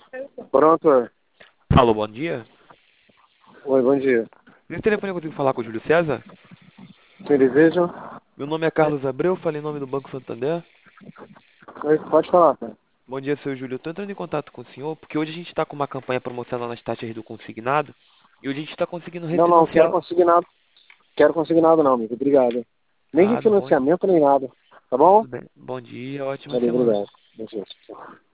Pronto. É. Alô, bom dia. Oi, bom dia. Nesse telefone eu consigo falar com o Júlio César? Quem deseja? Meu nome é Carlos Abreu, falei em nome do Banco Santander. Oi, pode falar, cara. Bom dia, seu Júlio. Eu tô entrando em contato com o senhor porque hoje a gente está com uma campanha promocional nas taxas do consignado e hoje a gente está conseguindo Não, não, quero refinanciar. conseguir nado. Quero conseguir nada não, amigo. Obrigado. Nem Ah, bom, refinanciamento, nem nada. Tá bom? tudo bem. Bom dia, ótima Valeu, semana. obrigado. Bom dia.